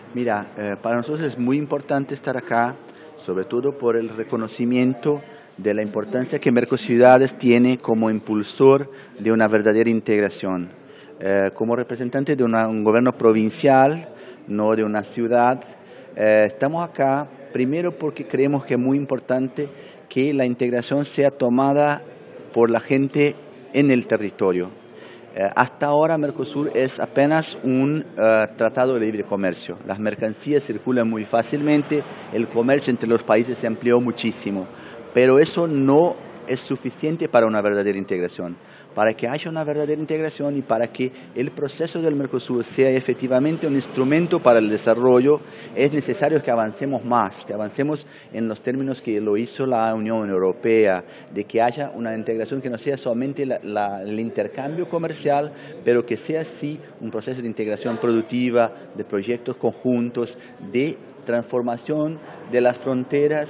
Mira, para nosotros es muy importante estar acá, sobre todo por el reconocimiento de la importancia que Mercociudades tiene como impulsor de una verdadera integración. Como representante de un gobierno provincial, no de una ciudad, estamos acá primero porque creemos que es muy importante que la integración sea tomada por la gente en el territorio. Hasta ahora Mercosur es apenas un tratado de libre comercio. Las mercancías circulan muy fácilmente, el comercio entre los países se amplió muchísimo, pero eso no es suficiente para una verdadera integración. Para que haya una verdadera integración y para que el proceso del Mercosur sea efectivamente un instrumento para el desarrollo, es necesario que avancemos más, que avancemos en los términos que lo hizo la Unión Europea, de que haya una integración que no sea solamente el intercambio comercial, pero que sea sí un proceso de integración productiva, de proyectos conjuntos, de transformación de las fronteras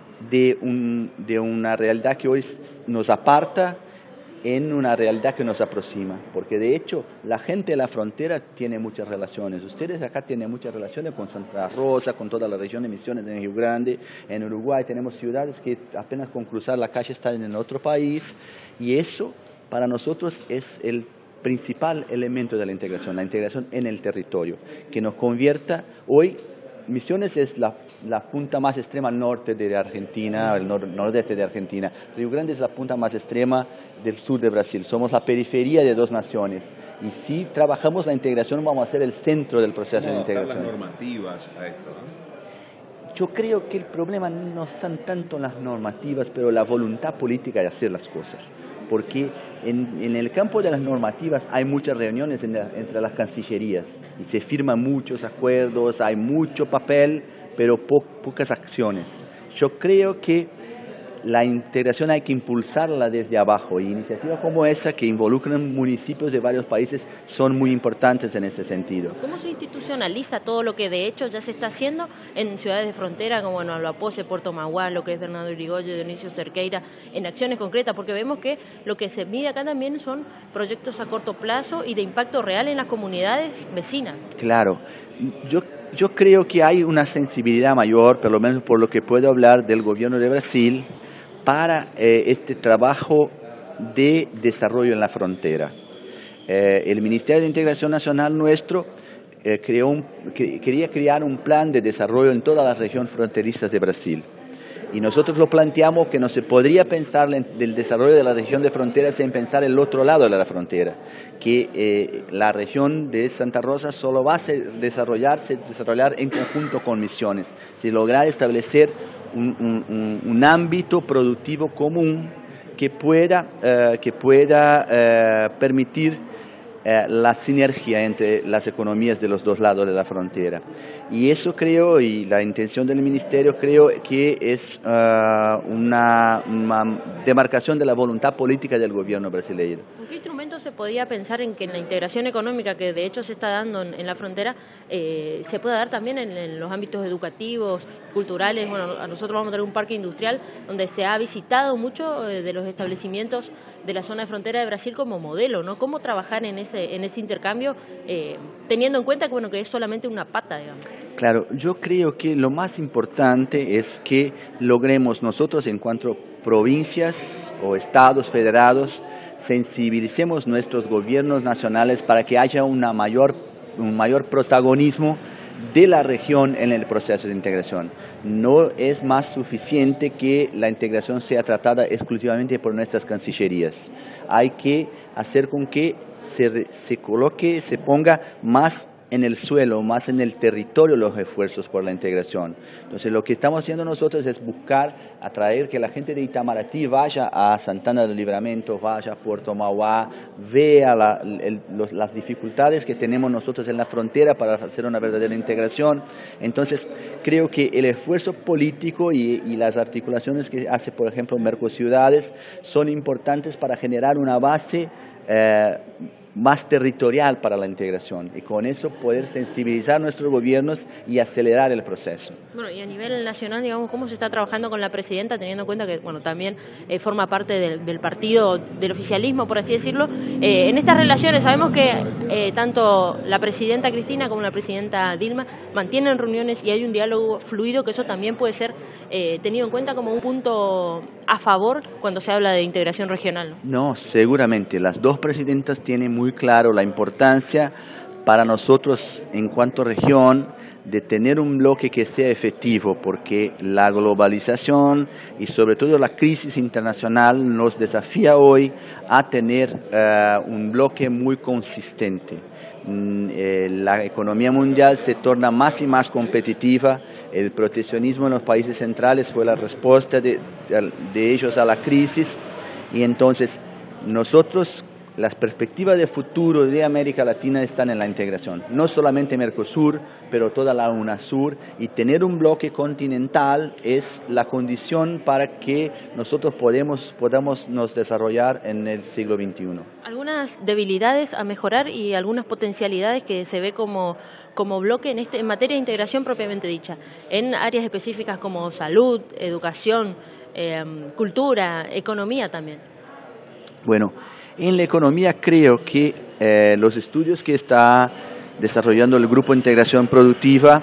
de una realidad que hoy nos aparta en una realidad que nos aproxima, porque de hecho la gente de la frontera tiene muchas relaciones. Ustedes acá tienen muchas relaciones con Santa Rosa, con toda la región de Misiones de Río Grande. En Uruguay tenemos ciudades que apenas con cruzar la calle están en otro país, y eso para nosotros es el principal elemento de la integración en el territorio, que nos convierta hoy. Misiones es la punta más extrema al norte de Argentina, el nordeste de Argentina. Río Grande es la punta más extrema del sur de Brasil. Somos la periferia de dos naciones. Y si trabajamos la integración, vamos a ser el centro del proceso de integración. ¿Cómo adaptar las normativas a esto, no? Yo creo que el problema no son tanto las normativas, pero la voluntad política de hacer las cosas. Porque en el campo de las normativas hay muchas reuniones entre las cancillerías y se firman muchos acuerdos, hay mucho papel, pero pocas acciones. Yo creo que la integración hay que impulsarla desde abajo, y iniciativas como esa que involucran municipios de varios países son muy importantes en ese sentido. ¿Cómo se institucionaliza todo lo que de hecho ya se está haciendo en ciudades de frontera como Loapoce, Puerto Maguá, lo que es Bernardo Irigoyen, Dionisio Cerqueira, en acciones concretas? Porque vemos que lo que se mide acá también son proyectos a corto plazo y de impacto real en las comunidades vecinas. Claro, yo creo que hay una sensibilidad mayor, por lo menos por lo que puedo hablar del gobierno de Brasil, para este trabajo de desarrollo en la frontera. El Ministerio de Integración Nacional nuestro quería crear un plan de desarrollo en toda la región fronteriza de Brasil. Y nosotros lo planteamos que no se podría pensar del desarrollo de la región de frontera sin pensar el otro lado de la frontera, que la región de Santa Rosa solo va a desarrollar en conjunto con Misiones, si lograr establecer un ámbito productivo común que pueda permitir la sinergia entre las economías de los dos lados de la frontera. Y eso creo, y la intención del Ministerio creo que es una demarcación de la voluntad política del gobierno brasileño. ¿Con qué instrumentos se podía pensar en que la integración económica que de hecho se está dando en la frontera se pueda dar también en los ámbitos educativos, culturales? Bueno, a nosotros vamos a tener un parque industrial donde se ha visitado mucho de los establecimientos de la zona de frontera de Brasil como modelo, ¿no? ¿Cómo trabajar en ese intercambio teniendo en cuenta que, bueno, que es solamente una pata, digamos? Claro, yo creo que lo más importante es que logremos nosotros en cuanto a provincias o estados federados, sensibilicemos nuestros gobiernos nacionales para que haya un mayor protagonismo de la región en el proceso de integración. No es más suficiente que la integración sea tratada exclusivamente por nuestras cancillerías. Hay que hacer con que se ponga más en el suelo, más en el territorio los esfuerzos por la integración. Entonces lo que estamos haciendo nosotros es buscar atraer que la gente de Itamaraty vaya a Santana del Livramento, vaya a Puerto Mauá, vea las dificultades que tenemos nosotros en la frontera para hacer una verdadera integración. Entonces creo que el esfuerzo político y las articulaciones que hace, por ejemplo, Mercociudades son importantes para generar una base más territorial para la integración y con eso poder sensibilizar a nuestros gobiernos y acelerar el proceso. Bueno, y a nivel nacional, digamos, ¿cómo se está trabajando con la presidenta, teniendo en cuenta que, bueno, también forma parte del partido, del oficialismo, por así decirlo? En estas relaciones sabemos que tanto la presidenta Cristina como la presidenta Dilma mantienen reuniones y hay un diálogo fluido, que eso también puede ser tenido en cuenta como un punto a favor cuando se habla de integración regional, ¿no? No, seguramente. Las dos presidentas tienen muy claro la importancia para nosotros en cuanto a región de tener un bloque que sea efectivo, porque la globalización y sobre todo la crisis internacional nos desafía hoy a tener un bloque muy consistente. La economía mundial se torna más y más competitiva, el proteccionismo en los países centrales fue la respuesta de ellos a la crisis y entonces nosotros, las perspectivas de futuro de América Latina están en la integración, no solamente Mercosur, pero toda la UNASUR, y tener un bloque continental es la condición para que nosotros podamos nos desarrollar en el siglo XXI. Algunas debilidades a mejorar y algunas potencialidades que se ve como bloque en materia de integración propiamente dicha, en áreas específicas como salud, educación, cultura, economía también. Bueno, en la economía creo que los estudios que está desarrollando el Grupo de Integración Productiva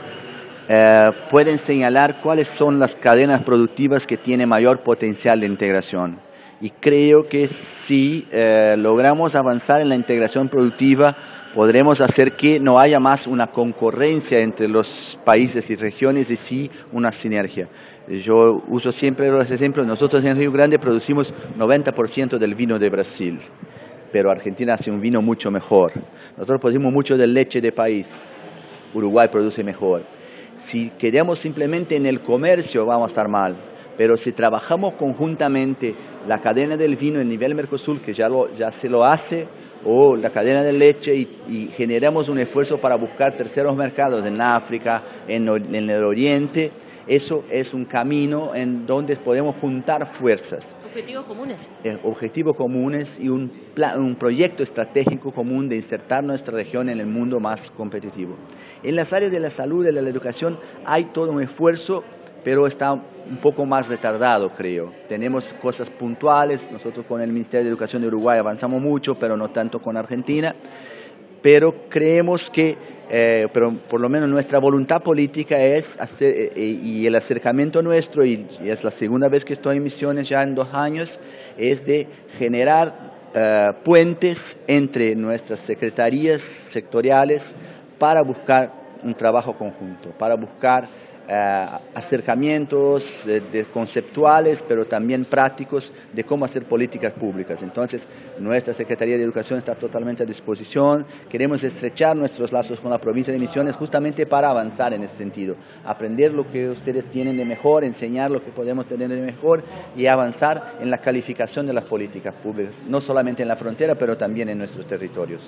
pueden señalar cuáles son las cadenas productivas que tienen mayor potencial de integración. Y creo que si logramos avanzar en la integración productiva, podremos hacer que no haya más una concurrencia entre los países y regiones y sí una sinergia. Yo uso siempre los ejemplos, nosotros en Río Grande producimos 90% del vino de Brasil, pero Argentina hace un vino mucho mejor. Nosotros producimos mucho de leche de país, Uruguay produce mejor. Si quedamos simplemente en el comercio vamos a estar mal, pero si trabajamos conjuntamente la cadena del vino en nivel Mercosur, que ya se lo hace, o la cadena de leche y generamos un esfuerzo para buscar terceros mercados en África, en el Oriente, eso es un camino en donde podemos juntar fuerzas. Objetivos comunes. Objetivos comunes y un proyecto estratégico común de insertar nuestra región en el mundo más competitivo. En las áreas de la salud y de la educación hay todo un esfuerzo, pero está un poco más retardado, creo. Tenemos cosas puntuales, nosotros con el Ministerio de Educación de Uruguay avanzamos mucho, pero no tanto con Argentina, pero creemos que, pero por lo menos nuestra voluntad política es hacer, y el acercamiento nuestro, y es la segunda vez que estoy en Misiones ya en 2 años, es de generar puentes entre nuestras secretarías sectoriales para buscar un trabajo conjunto, para buscar acercamientos conceptuales, pero también prácticos de cómo hacer políticas públicas. Entonces, nuestra Secretaría de Educación está totalmente a disposición. Queremos estrechar nuestros lazos con la provincia de Misiones justamente para avanzar en ese sentido. Aprender lo que ustedes tienen de mejor, enseñar lo que podemos tener de mejor y avanzar en la calificación de las políticas públicas, no solamente en la frontera, pero también en nuestros territorios.